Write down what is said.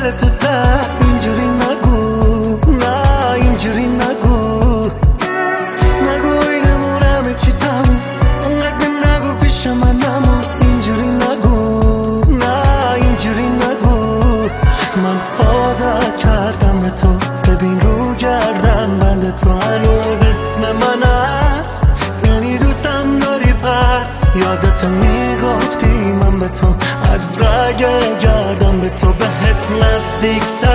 دلتو زد. اینجوری نگو، نه اینجوری نگو، نگو اینمون همه چی تموم، انقدر نگو پیش من نمون. اینجوری نگو، نه اینجوری نگو، من عادت کردم به تو، ببین رو گردن بند تو هنوز اسم من هست. یعنی دوستم داری پس، یادتو میگفتی من به تو از رگ گردم به تو بهت نزدیک